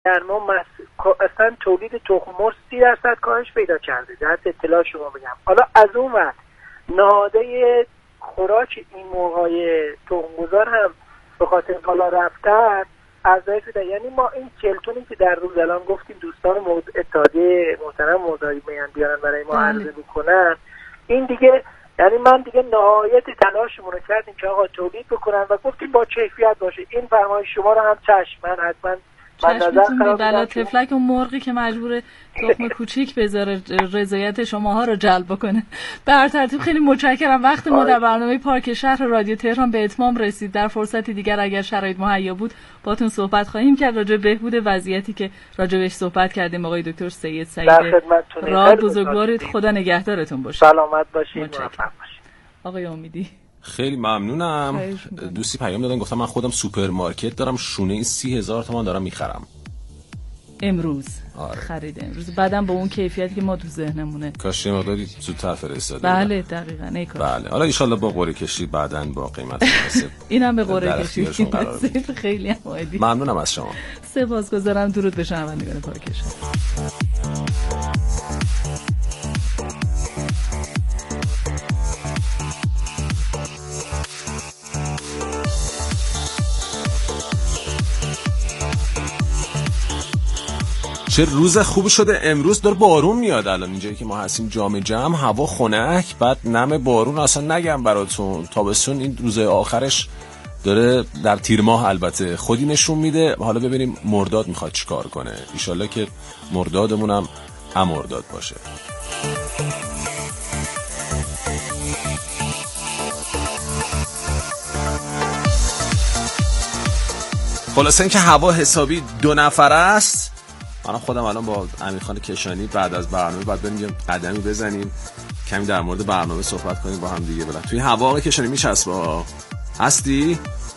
در ما اصلا تولید تخم مرغ 30% کاهش پیدا کرده، در اطلاع شما بگم. حالا از اون وقت نهاده خوراک این مرغای تخم‌گذار هم به خاطر بالا رفتن افزایش پیدا. یعنی ما این 40 تونی که در روز الان گفتیم دوستان اتحادیه محترم مرغداری میان بیارن برای ما عرضه بکنن، این دیگه یعنی من دیگه نهایت تلاشمون رو کردیم که آقا تولید بکنن و گفتیم با کیفیت باشه. این فرمایش شما رو هم چشم من حتما چشمتون بلا تفلک اون مرغی که مجبور تخم کوچیک بذاره رضایت شماها رو جلب بکنه. به هر ترتیب خیلی متشکرم. وقت ما در برنامه پارک شهر رادیو تهران به اتمام رسید. در فرصتی دیگر اگر شرایط مهیا بود باهاتون صحبت خواهیم کرد راجع به بهبود وضعیتی که راجع بهش صحبت کردیم. آقای دکتر سید سعید راد بزرگوارید، خدا نگهدارتون باشه. سلامت باشید، موفق باشید. آقای امیدی خیلی ممنونم. دوستی پیام دادن گفتم من خودم سوپرمارکت دارم، شونه 30,000 تومان دارم میخرم امروز. خرید امروز بعدم با اون کیفیتی که ما تو ذهنمونه. کاش یه مقداری زودتر فرستادید. بله دقیقاً بله. حالا ان شاءالله با قرعه کشی بعداً با قیمت مناسب اینم به قرعه کشی خیلی هم عالی. ممنونم از شما. سپاسگزارم. درود به شنوندگان پارک شهر. چه روز خوبی شده امروز. داره بارون میاد الان اینجایی که ما هستیم جام جم، هوا خنک، بعد نم بارون اصلا نگم براتون. تابستون این روز آخرش داره در تیر ماه البته خودی نشون میده. حالا ببینیم مرداد میخواد چیکار کنه. ایشالله که مردادمون هم امرداد باشه. خلاصه این که هوا حسابی 2 نفره است. من خودم الان با امیرخان کشانی بعد از برنامه بعد بریم یه قدمی بزنیم کمی در مورد برنامه صحبت کنیم با هم دیگه. بله توی هوا آقای کشانی میچسبه هستی؟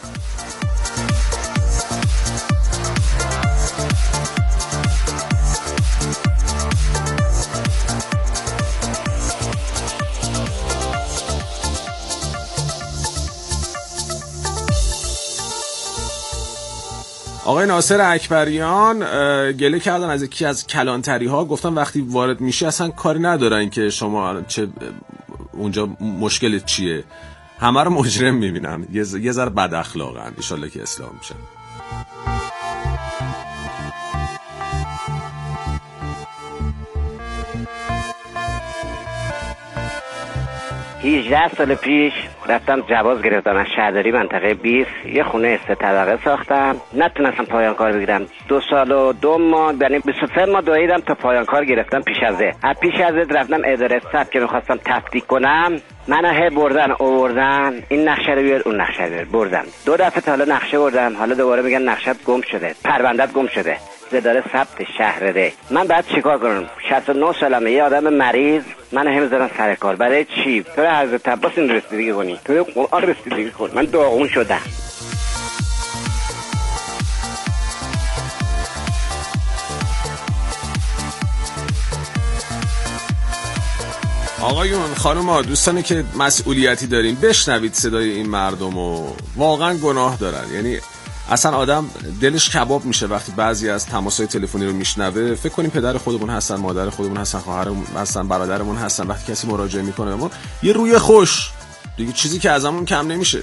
آقای ناصر اکبریان گله کردن از یکی از کلانتری ها، گفتن وقتی وارد میشی اصلا کاری ندارن که شما چه اونجا مشکلت چیه، همه رو مجرم میبینن، یه ذره بد اخلاقن. ان شاءالله که اصلاح میشن. هیچ سال پیش رفتم جواز گرفتم از شهرداری منطقه 20. یه خونه 3 طبقه ساختم، نتونستم پایان کار بگیرم. 2 سال و 2 ماه یعنی 23 ماه دویدم تا پایان کار گرفتم. پیش از رفتم اداره ثبت که میخواستم تفکیک کنم. منو هی آوردن این نقشه رو بیار اون نقشه رو بیار. بردم 2 دفعه تا حالا نقشه بردم، حالا دوباره میگن نقشه‌ت گم شده، پرونده‌ت گم شده. اداره ثبت شهرده. من بعد چیکار کنم؟ 69 سالمه، یه آدم مریض، من هم زدم سر کار. برای چی؟ تو حضرت عباس این رسیدگی کنی، تو قرآن رسیدگی کن. من داغون شدم. آقایون خانوما دوستانی که مسئولیتی دارین بشنوید صدای این مردمو، واقعا گناه دارن. یعنی اصلا آدم دلش کباب میشه وقتی بعضی از تماس‌های تلفنی رو میشنوه. فکر کنیم پدر خودمون هستن، مادر خودمون هستن، خواهرمون هستن، برادرمون هستن. وقتی کسی مراجعه میکنه ما یه روی خوش دیگه چیزی که ازمون کم نمیشه.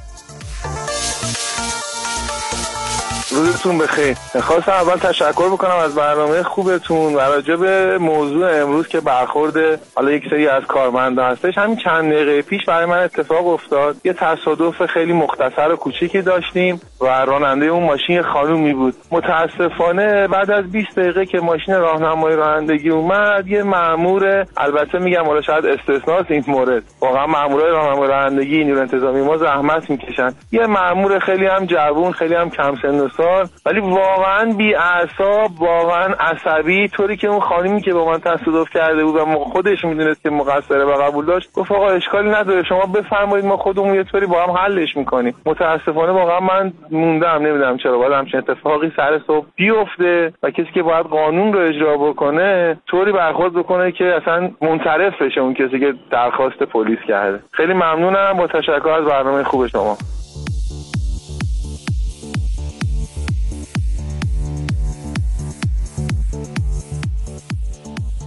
روزتون بخیر. خواستم اول تشکر بکنم از برنامه خوبتون و راجع به موضوع امروز که برخورد حالا یک سری از کارمندان هستش. همین چند دقیقه پیش برای من اتفاق افتاد. یه تصادف خیلی مختصر و کوچیکی داشتیم و راننده اون ماشین خانومی بود. متاسفانه بعد از 20 دقیقه که ماشین راهنمای رانندگی اومد، یه مأمور، البته میگم حالا شاید استثناست این مورد، واقعا مأمورای راهنمای رانندگی نیروی انتظامی ما زحمت میکشن، یه مأمور خیلی هم جوون، خیلی هم کم سن و سال، ولی واقعا بی اعصاب، واقعا عصبی، طوری که اون خانمی که با من تصادف کرده بود و خودش میدونست که مقصره و قبول داشت، گفت آقا اشکالی نداره شما بفرمایید ما خودمون یه طوری با هم حلش میکنیم. متاسفانه واقعا من موندم، نمیدونم چرا باید همچین اتفاقی سر صبح بیفته و کسی که باید قانون رو اجرا بکنه طوری برخورد بکنه که اصلا منصرف بشه اون کسی که درخواست پلیس کرده. خیلی ممنونم، با تشکر از برنامه خوب شما.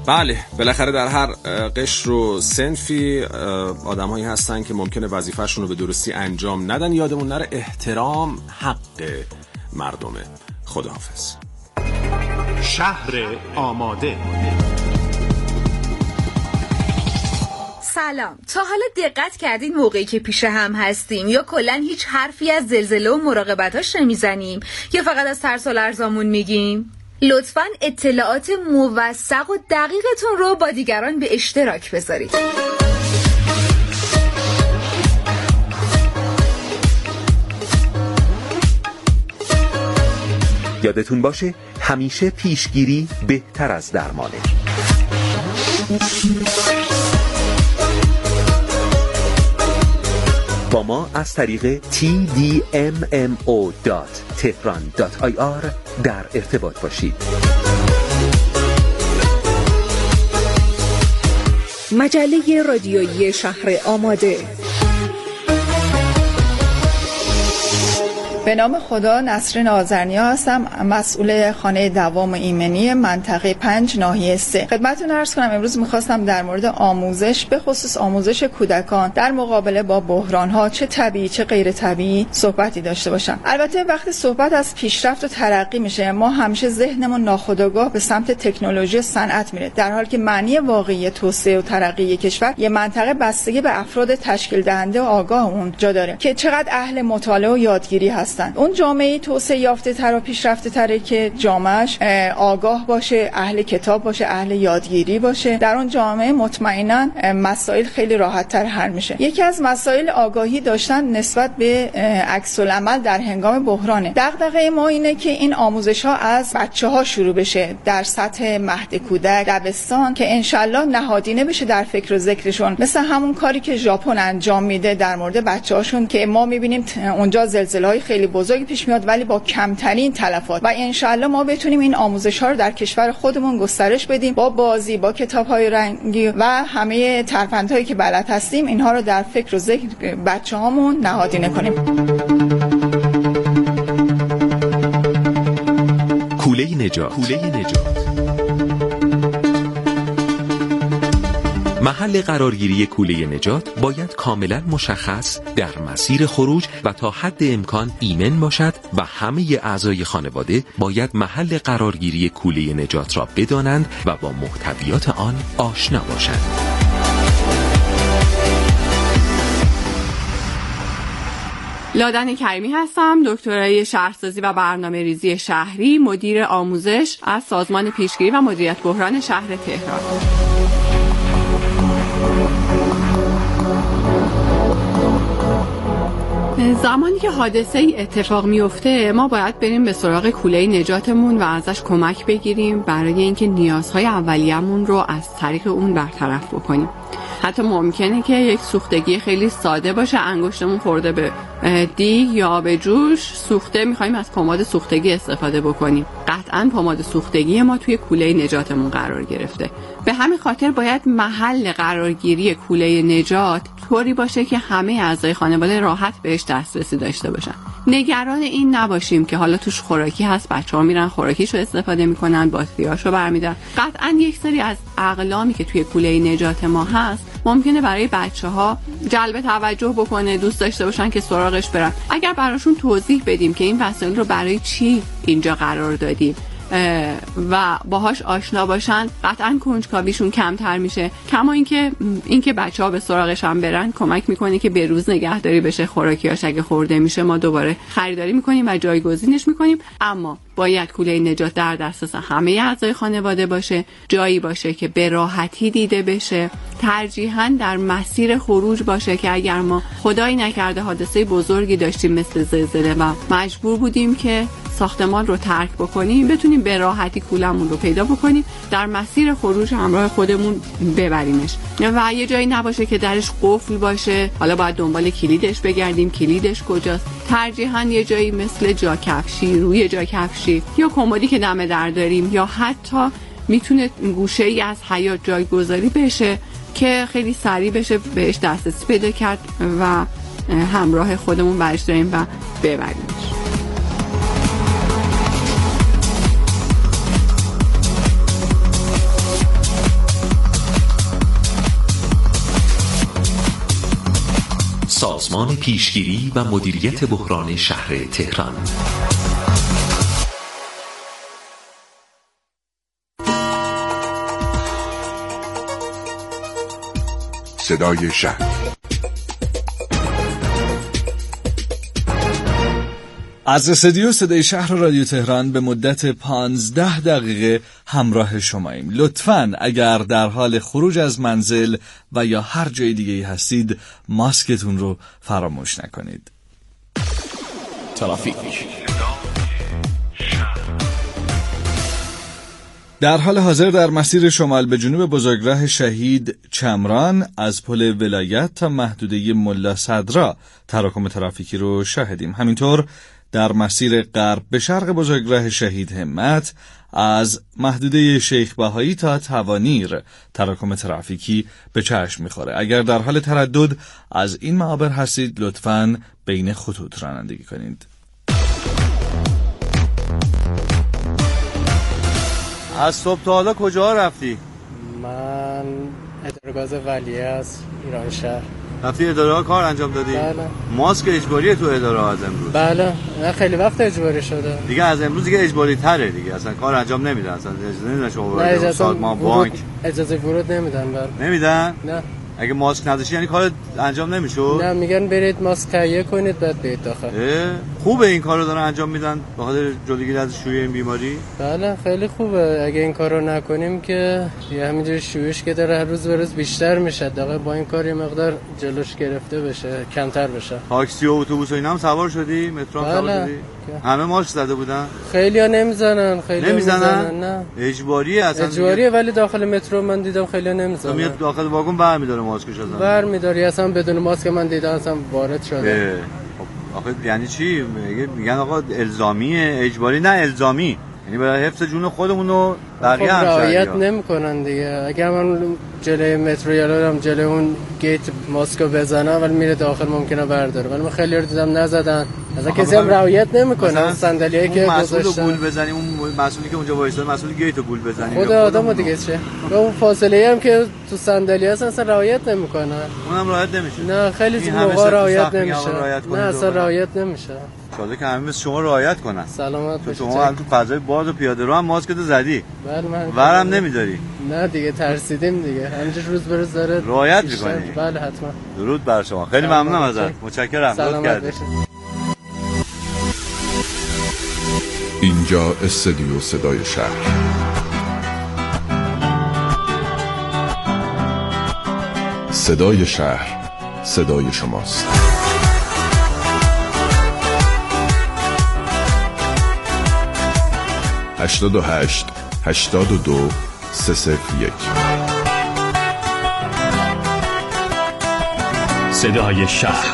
بله، بالاخره در هر قشر و صنفی آدم‌هایی هستن که ممکنه وظیفه‌شون رو به درستی انجام ندن. یادمون نره احترام حق مردمه. خداحافظ. شهر آماده. سلام. تا حالا دقت کردین موقعی که پیش هم هستیم یا کلاً هیچ حرفی از زلزله و مراقبتاش نمیزنیم یا فقط از ترس و لرزامون میگیم؟ لطفاً اطلاعات موثق و دقیقتون رو با دیگران به اشتراک بذارید. یادتون باشه همیشه پیشگیری بهتر از درمانه. با ما از طریق tdmo.tehran.ir در ارتباط باشید. مجله رادیویی شهر آماده. به نام خدا، نسرین آذرنیا هستم، مسئول خانه دوام ایمنی منطقه 5 ناحیه 3. خدمتتون عرض کنم امروز می‌خواستم در مورد آموزش، به خصوص آموزش کودکان در مقابله با بحران‌ها، چه طبیعی چه غیر طبیعی، صحبتی داشته باشم. البته وقتی صحبت از پیشرفت و ترقی میشه، ما همیشه ذهنمون ناخودآگاه به سمت تکنولوژی و صنعت میره، در حالی که معنی واقعی توسعه و ترقی کشور یه منطقه بستگی به افراد تشکیل دهنده و آگاه اون جا داره که چقدر اهل مطالعه و یادگیری هستن. اون جامعه توسعه یافته تر و پیشرفته تره که جامعهش آگاه باشه، اهل کتاب باشه، اهل یادگیری باشه. در اون جامعه مطمئنا مسائل خیلی راحت تر حل میشه. یکی از مسائل آگاهی داشتن نسبت به عکس العمل در هنگام بحرانه. دغدغه ما اینه که این آموزش ها از بچه‌ها شروع بشه در سطح مهد کودک، دبستان، که انشالله نهادینه بشه در فکر و ذکرشون، مثل همون کاری که ژاپن انجام میده در مورد بچه‌هاشون که ما میبینیم اونجا زلزله‌های خیلی بزرگی پیش میاد ولی با کمترین تلفات، و انشالله ما بتونیم این آموزش ها رو در کشور خودمون گسترش بدیم با بازی، با کتاب‌های رنگی و همه ترفندهایی که بلد هستیم، اینها رو در فکر و ذکر بچه‌هامون نهادینه کنیم. کوله نجات. محل قرارگیری کوله نجات باید کاملا مشخص، در مسیر خروج و تا حد امکان ایمن باشد و همه اعضای خانواده باید محل قرارگیری کوله نجات را بدانند و با محتویات آن آشنا باشند. لادن کریمی هستم، دکترای شهرسازی و برنامه‌ریزی شهری، مدیر آموزش از سازمان پیشگیری و مدیریت بحران شهر تهران. زمانی که حادثه ای اتفاق میفته ما باید بریم به سراغ کوله نجاتمون و ازش کمک بگیریم برای اینکه نیازهای اولیه‌مون رو از طریق اون برطرف بکنیم. حتی ممکنه که یک سوختگی خیلی ساده باشه، انگشتمون خورده به دیگ یا به جوش سوخته، می‌خوایم از پماد سوختگی استفاده بکنیم. قطعاً پماد سوختگی ما توی کوله نجاتمون قرار گرفته. به همین خاطر باید محل قرارگیری کوله نجات طوری باشه که همه اعضای خانواده راحت بهش دسترسی داشته باشن. نگران این نباشیم که حالا توش خوراکی هست، بچه‌ها میرن خوراکیشو استفاده میکنن، باتریاشو برمی‌دارن. قطعاً یک سری از اقلامی که توی کوله نجات ما هست ممکنه برای بچه‌ها جلب توجه بکنه، دوست داشته باشن که سراغش برن. اگر براشون توضیح بدیم که این وسایل رو برای چی اینجا قرار دادیم و باهاش آشنا باشن، قطعاً کنجکاویشون کمتر میشه. کما اینکه بچه‌ها به سراغش هم برن کمک میکنه که به روز نگهداری بشه، خوراکیاش اگه خورده میشه ما دوباره خریداری میکنیم و جایگزینش میکنیم. اما باید کوله نجات در دسترس همه اعضای خانواده باشه، جایی باشه که به راحتی دیده بشه، ترجیحاً در مسیر خروج باشه که اگر ما خدایی نکرده حادثه بزرگی داشتیم مثل زلزله و مجبور بودیم که ساختمان رو ترک بکنیم، بتونیم به راحتی کولمون رو پیدا بکنیم، در مسیر خروج همراه خودمون ببریمش و یه جایی نباشه که درش قفل باشه، حالا باید دنبال کلیدش بگردیم، کلیدش کجاست. ترجیحاً یه جایی مثل جا کفشی، روی جا کفشی یا کمدی که دم در داریم، یا حتی میتونه گوشه ای از حیاط جایگذاری بشه که خیلی سریع بشه بهش دسترسی پیدا کرد و همراه خودمون برش داریم و ببریمش. سازمان پیشگیری و مدیریت بحران شهر تهران. صدای شهر. از استودیو صدای شهر رادیو تهران به مدت 15 دقیقه همراه شماییم. لطفاً اگر در حال خروج از منزل و یا هر جای دیگه هستید ماسکتون رو فراموش نکنید. ترافیک. در حال حاضر در مسیر شمال به جنوب بزرگراه شهید چمران از پل ولایت تا محدوده ملا صدرا تراکم ترافیکی رو شاهدیم. همینطور در مسیر غرب به شرق بزرگراه شهید همت از محدوده شیخ بهایی تا توانیر تراکم ترافیکی به چشم میخوره. اگر در حال تردد از این معابر هستید لطفاً بین خطوط رانندگی کنید. از صبح تا حالا کجا رفتی؟ من اداره‌گاز ولیعصر از ایران شهر. رفتی اداره کار انجام دادی؟ بله. ماسک اجباریه تو اداره از امروز؟ بله، نه خیلی وقت اجباری شده. دیگه از امروز دیگه اجباری تره دیگه، اصلا کار انجام نمیدن، اصلا اجازه نمیدن شما وارد سازمان بانک. اجازه ورود نمیدن. بله. نمیدن؟ نه. اگه ماسک نداشتی یعنی کار انجام نمیشه؟ نه، میگن برید ماسک تهیه کنید بعد برید داخل. خوبه این کارو دارن انجام میدن به خاطر جلوگیری از شیوع این بیماری؟ بله خیلی خوبه. اگه این کارو نکنیم که یه همینجوری شیوعش که داره هر روز به روز بیشتر میشه. دقیقاً با این کار یه مقدار جلوش گرفته بشه، کمتر بشه. تاکسی و اتوبوس و اینا هم سوار شدی؟ مترو هم سوار شدی؟ همه ماسک زده بودن؟ خیلی‌ها نمیزنن. نمیزنن؟ نه. اجباریه اصلا. اجباریه ولی داخل مترو من دیدم خیلی‌ها نمیزنن. میاد داخل واگن برمی‌داره ماسکش اصلا. برمی‌داری اصلا بدون ماسک من دیدم اصلا وارد شده. آخه یعنی چی؟ میگن آقا الزامیه، اجباری نه الزامی. یعنی برای حفظ جون خودمون و بقیه هم رعایت نمی‌کنن دیگه. اگه من جلوی مترو یادم جلوی اون گیت ماسکو بزنه ولی میره داخل ممکنه برداره. ولی من خیلی رو دیدم نزدن. اصلا کسی هم رعایت نمی‌کنه. صندلیایی که گذاشتن مسئول گول بزنیم، اون مسئولی که اونجا وایساده مسئول گیتو گول بزنیم. خود آدمو دیگه چه؟ و اون فاصله هم که تو صندلی هست اصلا رعایت نمی‌کنه. اونم رعایت نمیشه. نه خیلی موقع رعایت نمیشه. نه اصلا رعایت نمیشه. شاید که همه مثل شما رعایت کنن. سلامت باشید. شما هم تو فضای باز و پیاده رو هم ماسکتو زدی. بله من ورم نمیداری. نه دیگه ترسیدیم دیگه. همینجوری روز به روز داره رعایت می‌کنی. بله حتما. درود بر شما. خیلی ممنونم ازت. متشکرم. لطف کردید. اینجا استودیو صدای شهر. صدای شهر، صدای شماست. 88 82 301 صدای شهر.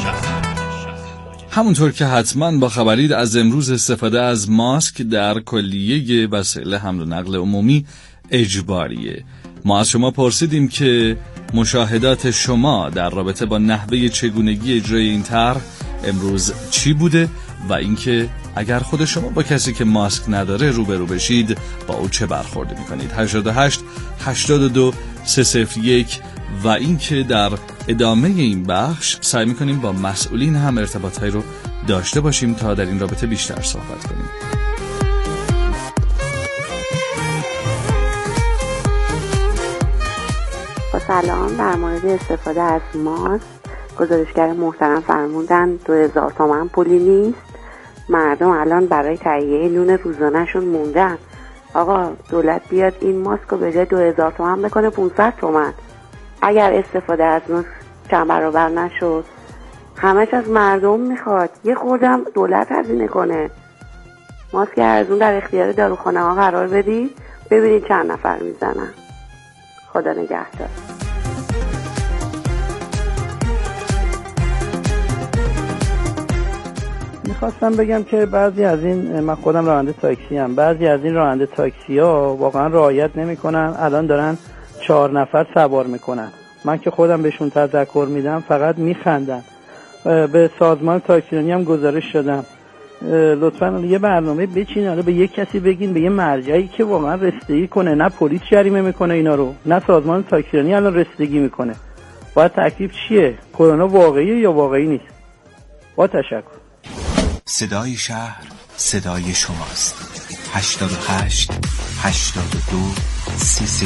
همونطور که حتما با خبرید از امروز استفاده از ماسک در کلیه وسایل حمل و نقل عمومی اجباریه. ما از شما پرسیدیم که مشاهدات شما در رابطه با نحوه چگونگی اجرای این طرح امروز چی بوده و اینکه اگر خود شما با کسی که ماسک نداره روبرو بشید با او چه برخوردی میکنید. 88 82 301 و اینکه در ادامه این بخش سعی میکنیم با مسئولین هم ارتباطهایی رو داشته باشیم تا در این رابطه بیشتر صحبت کنیم. سلام. در مورد استفاده از ماسک گزارشگر محترم فرمودن 2000 تومان پولی نیست. مردم الان برای تهیه نون روزانه‌شون موندن. آقا دولت بیاد این ماسک رو به جای 2000 تومان بکنه 500 تومان. اگر استفاده از ماسک چند برابر نشد، همش از مردم میخواد. یه خوردم دولت هزینه کنه. ماسک ارزون در اختیار داروخانه ها قرار بدید، ببینید چند نفر میزنن. خدا نگهدار. میخواستم بگم که بعضی از این، من خودم راننده تاکسی ام، بعضی از این راننده تاکسی ها واقعا رعایت نمیکنن. الان دارن 4 نفر سوار میکنن. من که خودم بهشون تذکر میدم فقط میخندن. به سازمان تاکسیرانی هم گزارش شدم لطفاً یه برنامه بچینه، به یک کسی بگین، به یه مرجعی که واقعا رسیدگی کنه. نه پلیس جریمه میکنه اینا رو، نه سازمان تاکسیرانی الان رسیدگی میکنه. باید تکلیف چیه؟ کرونا واقعیه یا واقعی نیست؟ با تشکر. صدای شهر صدای شماست. 88 82 33.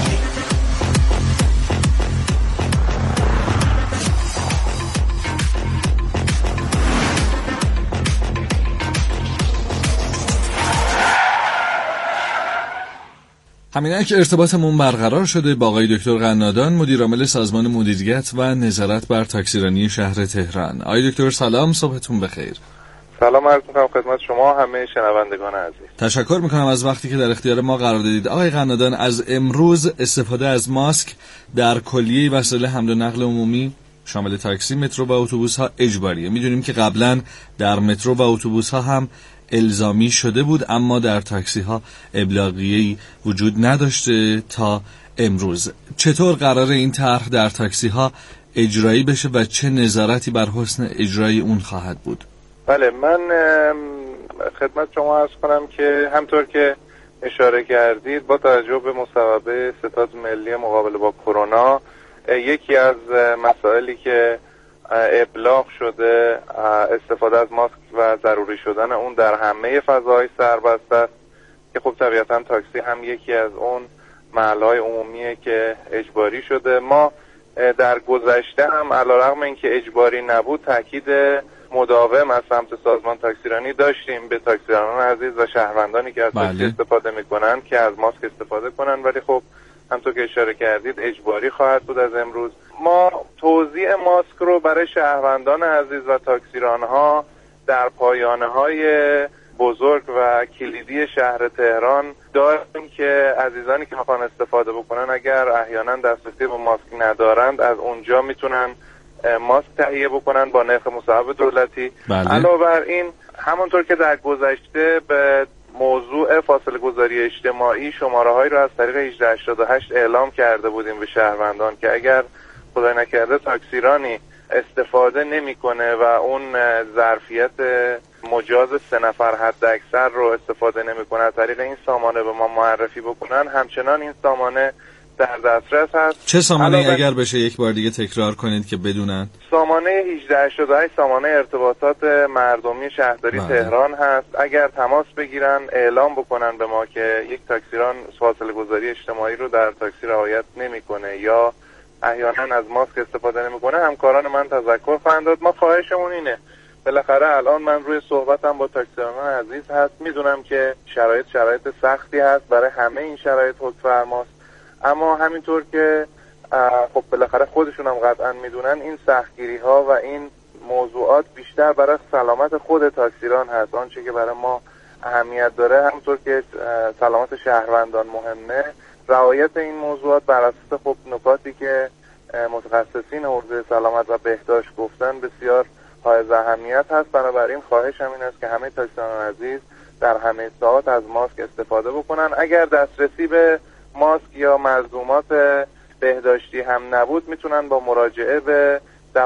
همینه که ارتباطمون برقرار شده با آقای دکتر قنادان، مدیر عامل سازمان مدیریت و نظارت بر تاکسیرانی شهر تهران. آقای دکتر سلام، صبحتون بخیر. سلام عرض می‌کنم خدمت شما همه شنوندگان عزیز. تشکر می‌کنم از وقتی که در اختیار ما قرار دادید. آقای قنادان، از امروز استفاده از ماسک در کلیه وسایل حمل و نقل عمومی شامل تاکسی، مترو و اتوبوس‌ها اجباریه. می‌دونیم که قبلا در مترو و اتوبوس‌ها هم الزامی شده بود، اما در تاکسی ها ابلاغیه‌ای وجود نداشته تا امروز. چطور قراره این طرح در تاکسی ها اجرایی بشه و چه نظارتی بر حسن اجرای اون خواهد بود؟ بله، من خدمت شما عرض کنم که همطور که اشاره کردید با توجه به مصوبه ستاد ملی مقابله با کرونا، یکی از مسائلی که ابلاغ شده استفاده از ماسک و ضروری شدن اون در همه فضاهای سربسته است که خب طبیعتا تاکسی هم یکی از اون محلهای عمومیه که اجباری شده. ما در گذشته هم علیرغم اینکه اجباری نبود تاکید مداوم از سمت سازمان تاکسیرانی داشتیم به تاکسیرانان عزیز و شهروندانی که از تاکسی استفاده میکنن که از ماسک استفاده کنن، ولی خب همونطور که اشاره کردید اجباری خواهد بود از امروز. ما توزیع ماسک رو برای شهروندان عزیز و تاکسیرانها در پایانه‌های بزرگ و کلیدی شهر تهران داریم که عزیزانی که میخوان استفاده بکنن اگر احیانا دسترسی به ماسک ندارند از اونجا میتونن ماسک تهیه بکنن با نرخ مصوب دولتی. علاوه بر این همونطور که در گذشته به موضوع فاصله گذاری اجتماعی شماره‌هایی رو از طریق 1888 اعلام کرده بودیم به شهروندان که اگر خدای نکرده تاکسیرانی استفاده نمیکنه و اون ظرفیت مجاز 3 نفر حد اکثر رو استفاده نمیکنه از طریق این سامانه به ما معرفی بکنن، همچنان این سامانه در دسترس هست. چه سامانه اگر بشه یک بار دیگه تکرار کنید که بدونن؟ سامانه 1888 سامانه ارتباطات مردمی شهرداری تهران هست. اگر تماس بگیرن اعلام بکنن به ما که یک تاکسیران فاصله گذاری اجتماعی رو در تاکسی رعایت نمیکنه یا احیانا از ماسک استفاده نمیکنه، همکاران من تذکر خواهند داد. ما خواهشمون اینه، بالاخره الان من روی صحبتم با تاکسیرانان عزیز هست، میدونم که شرایط سختی هست، برای همه این شرایط حکم فرماست، اما همینطور که خب بالاخره خودشون هم قطعا میدونن این سختگیری ها و این موضوعات بیشتر برای سلامت خود تاکسیران هست. آنچه که برای ما اهمیت داره همونطور که سلامت شهروندان مهمه، رعایت این موضوعات بر اساس خب نکاتی که متخصصین حوزه سلامت و بهداشت گفتن بسیار حائز اهمیت هست. بنابراین خواهش همین است که همه تاکسیرانان عزیز در همه ساعات از ماسک استفاده بکنن. اگر دسترسی به ماسک یا ملزومات بهداشتی هم نبود میتونن با مراجعه به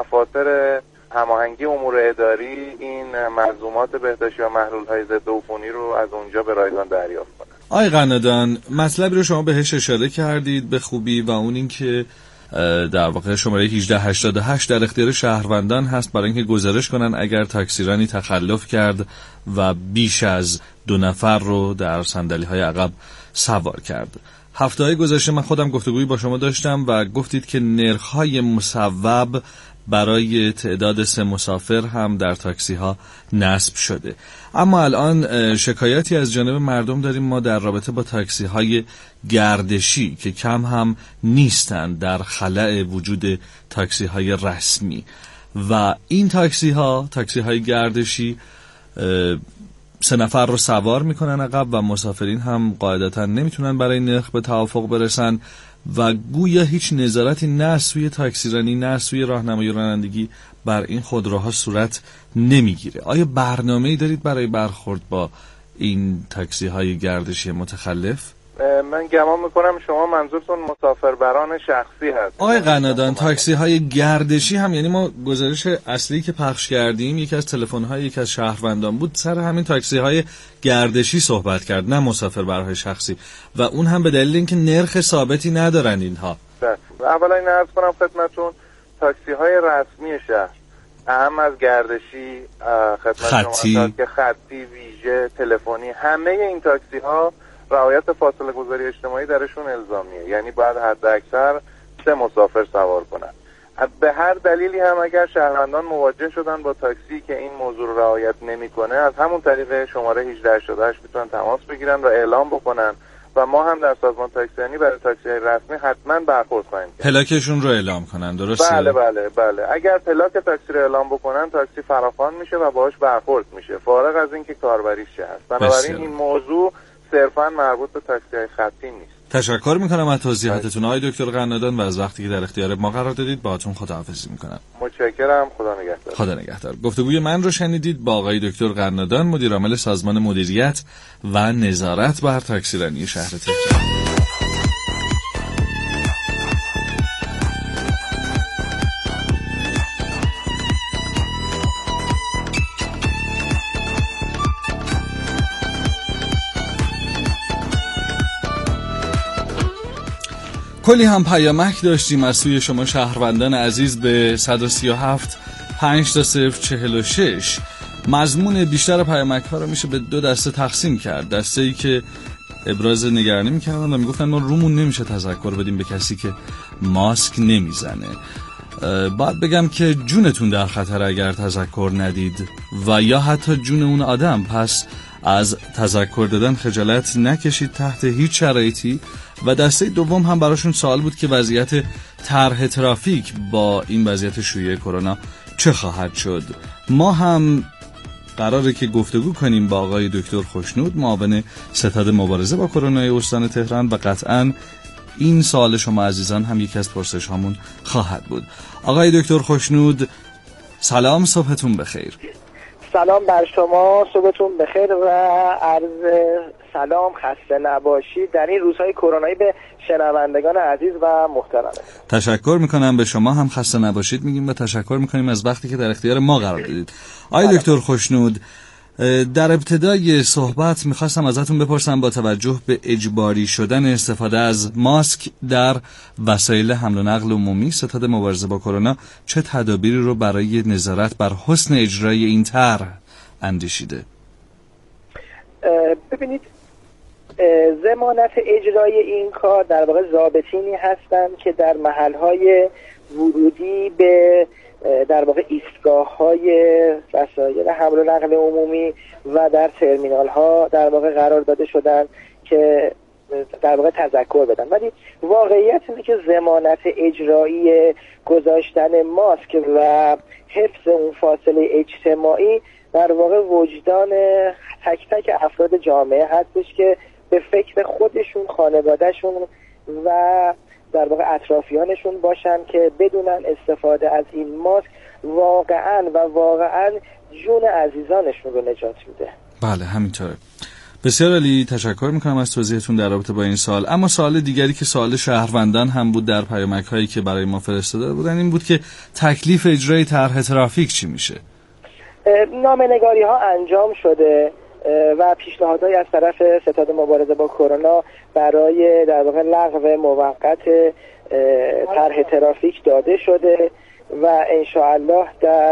دفاتر هماهنگی امور اداری این ملزومات بهداشتی و محلول‌های ضد عفونی رو از اونجا به رایگان دریافت کنن. آقای قنادان، مطلبی رو شما بهش اشاره کردید به خوبی و اون این که در واقع شماره 1888 در اختیار شهروندان هست برای اینکه گزارش کنن اگر تاکسیرانی تخلف کرد و بیش از 2 نفر رو در صندلی‌های عقب سوار کرد. هفته‌های گذشته من خودم گفتگویی با شما داشتم و گفتید که نرخ‌های مصوب برای تعداد 3 مسافر هم در تاکسی ها نصب شده، اما الان شکایتی از جانب مردم داریم ما در رابطه با تاکسی های گردشی که کم هم نیستند در خلأ وجود تاکسی های رسمی و این تاکسی های گردشی 3 نفر رو سوار میکنن عقب و مسافرین هم قاعدتا نمیتونن برای نرخ به توافق برسن و گویا هیچ نظارتی نه سوی تاکسیرانی نه سوی راهنمایی رانندگی بر این خودروها صورت نمیگیره. آیا برنامه‌ای دارید برای برخورد با این تاکسی های گردشی متخلف؟ من گمان میکنم شما منظورتون مسافربران شخصی هست. آقای قنادان، تاکسی های گردشی هم، یعنی ما گزارش اصلی که پخش کردیم یکی از تلفن‌های یکی از شهروندان بود سر همین تاکسی های گردشی صحبت کرد، نه مسافربرهای شخصی، و اون هم به دلیل اینکه نرخ ثابتی ندارن اینها. اولا این عرض کنم خدمتتون تاکسی های رسمی شهر، اهم از گردشی، خدمت شما که خطی، ویژه، تلفنی، همه این تاکسی ها رعایت فاصله گذاری اجتماعی درشون الزامیه. یعنی باید حد اکثر 3 مسافر سوار کنن. به هر دلیلی هم اگر شهروندان مواجه شدن با تاکسی که این موضوع رو رعایت نمیکنه، از همون طریق شماره 1888 میتونن تماس بگیرن و اعلام بکنن و ما هم در سازمان تاکسیانی برای تاکسی رسمی حتما برخورد خواهیم کرد. پلاکشون رو اعلام کنن، درسته؟ بله. اگر پلاک تاکسی رو اعلام بکنن، تاکسی فراخوان میشه و باهاش برخورد میشه، فارغ از اینکه کاربریش چه هست. بنابراین این موضوع صرفا مربوط به تاکسی خطی نیست. تشکر میکنم از توضیحاتتون آقای دکتر قنادان و از وقتی که در اختیار ما قرار دادید. باهاتون خداحافظی میکنم. متشکرم. خدا نگهدار. خدا نگهدار. گفتگوی من رو شنیدید با آقای دکتر قنادان، مدیر عامل سازمان مدیریت و نظارت بر تاکسیرانی شهر تهران. کلی هم پیامک داشتیم از سوی شما شهروندان عزیز به 137 5 مضمون بیشتر پیامک ها رو میشه به 2 دسته تقسیم کرد. دسته ای که ابراز نگرانی میکردن و میگفتن ما رومون نمیشه تذکر بدیم به کسی که ماسک نمیزنه. باید بگم که جونتون در خطر اگر تذکر ندید و یا حتی جون اون آدم. پس از تذکر دادن خجالت نکشید تحت هیچ شرایطی. و دسته دوم هم براشون سوال بود که وضعیت طرح ترافیک با این وضعیت شیوع کرونا چه خواهد شد. ما هم قراره که گفتگو کنیم با آقای دکتر خوشنود، معاون ستاد مبارزه با کرونا استان تهران و قطعاً این سوال شما عزیزان هم یکی از پرسش هامون خواهد بود. آقای دکتر خوشنود سلام، صبحتون بخیر. سلام بر شما، صبحتون بخیر و عرض سلام، خسته نباشید در این روزهای کرونایی به شنوندگان عزیز و محترم. تشکر میکنم، به شما هم خسته نباشید میگیم و تشکر میکنیم از وقتی که در اختیار ما قرار دادید. آقای دکتر خوشنود، در ابتدای صحبت میخواستم ازتون بپرسم با توجه به اجباری شدن استفاده از ماسک در وسایل حمل و نقل عمومی، ستاد مبارزه با کرونا چه تدابیری رو برای نظارت بر حسن اجرای این طرح اندیشیده؟ ببینید، ضمانت اجرای این کار در واقع ضابطینی هستند که در محلهای ورودی به در واقع ایستگاه‌های وسایل حمل و نقل عمومی و در ترمینال‌ها در واقع قرار داده شدن که در واقع تذکر بدن. ولی واقعیت اینه که ضمانت اجرایی گذاشتن ماسک و حفظ اون فاصله اجتماعی در واقع وجدان تک تک افراد جامعه هستش که به فکر خودشون، خانوادهشون و در واقع اطرافیانشون باشن که بدونن استفاده از این ماسک واقعاً جون عزیزانشون رو نجات میده. بله همینطوره. بسیار عالی، تشکر میکنم از توضیحتون در رابطه با این سوال. اما سوال دیگری که سوال شهروندان هم بود در پیامک هایی که برای ما فرستاده بودن این بود که تکلیف اجرای طرح ترافیک چی میشه؟ نامه‌نگاری ها انجام شده و پیشنهادهایی از طرف ستاد مبارزه با کرونا برای در واقع لغو موقت طرح ترافیک داده شده و انشاءالله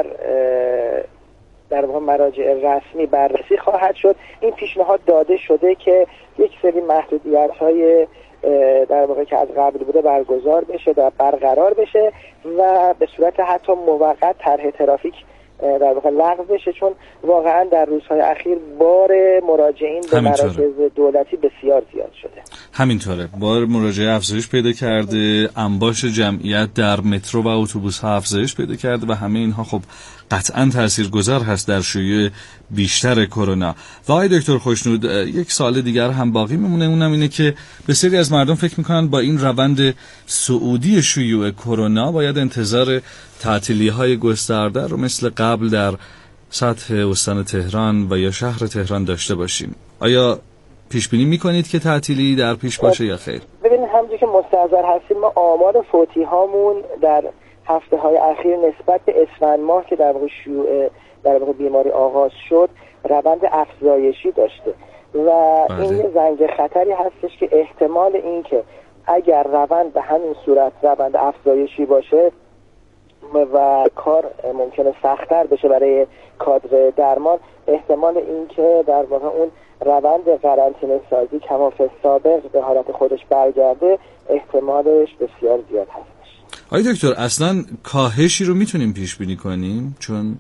در واقع مراجع رسمی بررسی خواهد شد. این پیشنهاد داده شده که یک سری محدودیت‌های در واقع که از قبل بوده برگزار بشه و برقرار بشه و به صورت حتی موقت طرح ترافیک در واقع لغو بشه، چون واقعا در روزهای اخیر بار مراجعین به مراکز دولتی بسیار زیاد شده. همینطوره، بار مراجعه افزایش پیدا کرده، انباش جمعیت در مترو و اتوبوس ها افزایش پیدا کرده و همه اینها خب قطعا تاثیرگذار هست در شیوع بیشتر کرونا. و آقای دکتر خوشنود، یک سوال دیگر هم باقی میمونه، اونم اینه که بسیاری از مردم فکر میکنن با این روند صعودی شیوع کرونا باید انتظار تعطیلی‌های گسترده رو مثل قبل در سطح استان تهران و یا شهر تهران داشته باشیم. آیا پیش بینی میکنید که تعطیلی در پیش باشه یا خیر؟ ببینید، همونجوری که مستحضر هستیم ما آمار فوتی هامون در هفته های اخیر نسبت به اسفند ماه که در واقع شیوع در واقع بیماری آغاز شد روند افزایشی داشته و این یه زنگ خطری هستش که احتمال این که اگر روند به همین صورت روند افزایشی باشه و کار ممکنه سخت‌تر بشه برای کادر درمان، احتمال اینکه در واقع اون روند قرنطینه سازی کمافه سابق به حالت خودش برگرده احتمالش بسیار زیاد هستش. آقای دکتر اصلا کاهشی رو میتونیم پیش بینی کنیم؟ چون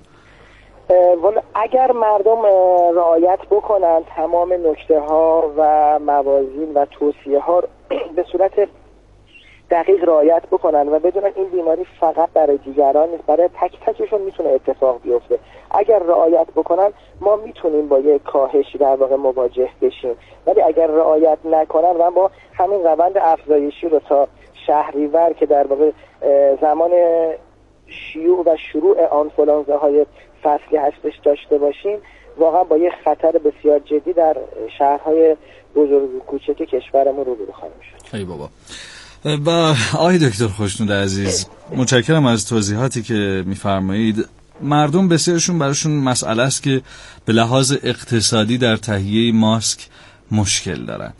اگر مردم رعایت بکنن تمام نکته ها و موازین و توصیه ها به صورت دقیق رعایت بکنن و بدونن این بیماری فقط برای دیگران نیست، برای تک تکشون میتونه اتفاق بیفته. اگر رعایت بکنن ما میتونیم با یک کاهشی در واقع مواجه بشیم، ولی اگر رعایت نکنن و با همین روند افزایشی رو تا شهریور که در واقع زمان شیوع و شروع آنفولانزاهای فصلی هستش داشته باشیم، واقعا با یک خطر بسیار جدی در شهرهای بزرگ و کوچک کشورمون روبرو خواهیم شد. ای بابا. و آقای دکتر خوشنود عزیز، متشکرم از توضیحاتی که میفرمایید. مردم بسیارشون براشون مسئله است که به لحاظ اقتصادی در تهیه ماسک مشکل دارن.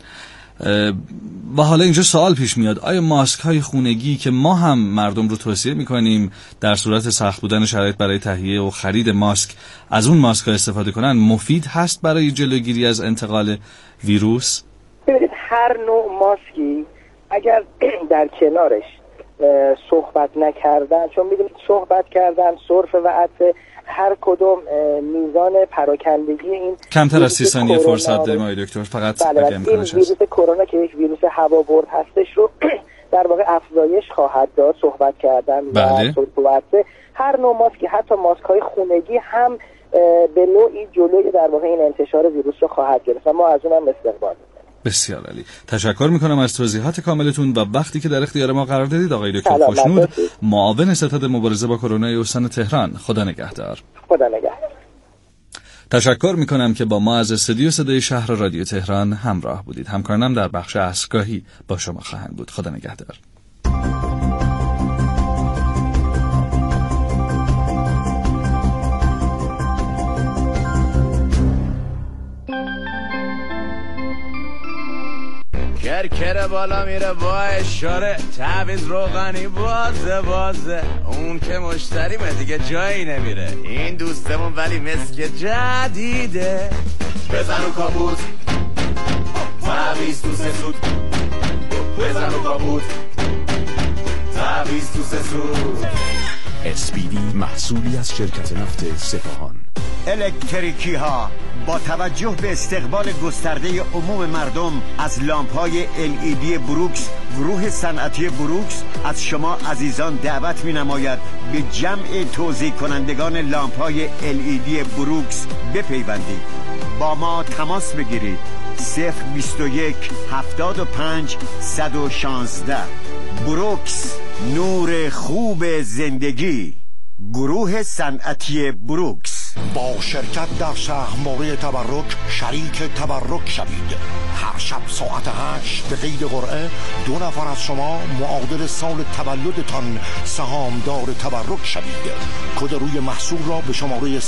و حالا اینجا سوال پیش میاد، آیا ماسک های خونگی که ما هم مردم رو توصیه میکنیم در صورت سخت بودن شرایط برای تهیه و خرید ماسک از اون ماسک ها استفاده کنن مفید هست برای جلوگیری از انتقال ویروس؟ ببینید هر نوع ماسکی اگر در کنارش صحبت نکردن، چون میدونید صحبت کردن، سرفه و عطسه، هر کدوم میزان پراکندگی این کمتر از 30 ثانیه فرصت داریم آقای دکتر، فقط اگه امکانش هست. ویروس کرونا که یک ویروس هوابرد هستش رو در واقع افزایش خواهد داد صحبت کردن و سرفه و عطسه. هر نوع ماسکی، حتی ماسک های خونگی هم به نوعی جلوی در واقع این انتشار ویروس رو خواهد گرفت و ما از اونم استقبال می‌کنیم. بسیار عالی. تشکر میکنم از توضیحات کاملتون و وقتی که در اختیار ما قرار دادید آقای دکتر خوشنود، معاون ستاد مبارزه با کرونا استان تهران. خدا نگهدار. خدا نگهدار. تشکر میکنم که با ما از استودیو صدای شهر رادیو تهران همراه بودید. همکارانم در بخش عصرگاهی با شما خواهند بود. خدا نگهدار. کرکره بالا میره با اشاره، تعویض روغنی بازه اون که مشتریمه دیگه جایی نمیره، این دوستمون ولی مسک جدیده. بزن و کابوت تعویض تو سسود، بزن و کابوت تعویض تو سسود. SPD محصولی از شرکت نفت سپاهان. الکتریکی ها با توجه به استقبال گسترده عموم مردم از لامپ‌های LED بروکس، گروه صنعتی بروکس از شما عزیزان دعوت می‌نماید به جمع توزیع کنندگان لامپ‌های LED بروکس بپیوندید. با ما تماس بگیرید 021 75 116. بروکس، نور خوب زندگی. گروه صنعتی بروکس. با شرکت در سهم‌واره تبرک شریک تبرک شوید. هر شب ساعت 8 به قید قرعه 2 نفر از شما معادل سال تولدتان سهامدار تبرک شوید. کد روی محصول را به شماره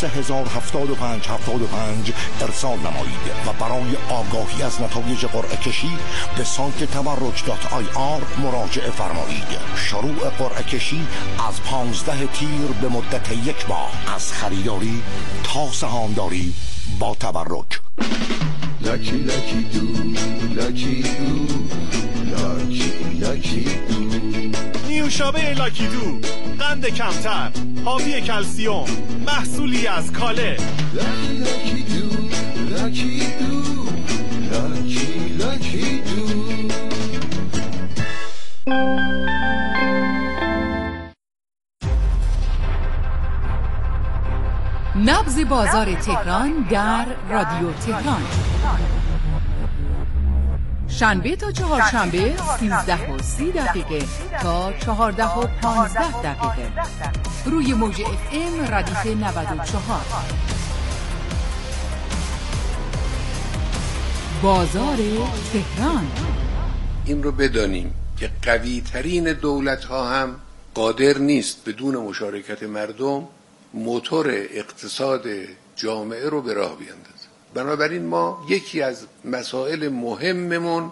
3075 ارسال نمایید و برای آگاهی از نتایج قرعه کشی به سایت tabarruk.ir مراجعه فرمایید. شروع قرعه کشی از 15 تیر به مدت 1 ماه از خریداری تا سهامداری با تبرک. لکی لکی دو لکی دو لکی لکی دو. نیوشابه لاکی دو، قند کمتر، حاوی کلسیوم، محصولی از کاله. لکی لکی دو لکی دو لکی لکی دو. نبض بازار تهران در رادیو تهران. شنبه تا چهارشنبه 13:30 تا 14:15 روی موج FM ردیف 94. بازار تهران. این رو بدانیم که قوی ترین دولت ها هم قادر نیست بدون مشارکت مردم موتور اقتصاد جامعه رو به راه بیاندازه. بنابراین ما یکی از مسائل مهممون